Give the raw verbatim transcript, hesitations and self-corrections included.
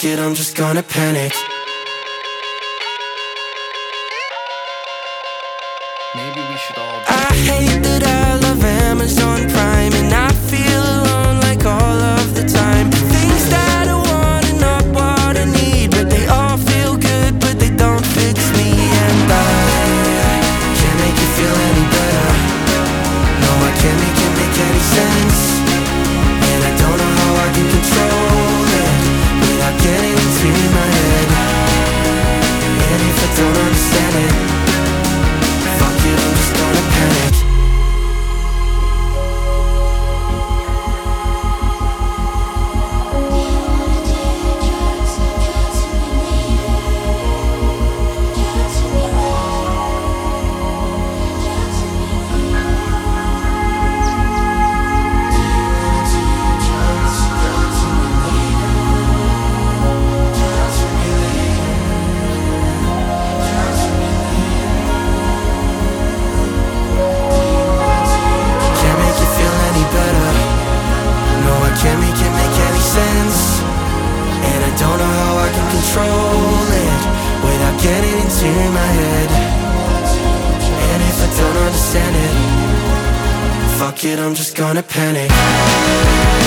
it, I'm just gonna panic. Maybe we should all I hate that I love Amazon Prime, and I feel alone like all of the time. Things that I want are not what I need, but they all feel good, but they don't fix me. And I can't make you feel any better. No, I can't make it make any sense. And I don't know how I can control it without getting into my head. And if I don't understand it, fuck it, I'm just gonna panic. Can't make it make any sense. And I don't know how I can control it without getting into my head. And if I don't understand it, fuck it, I'm just gonna panic.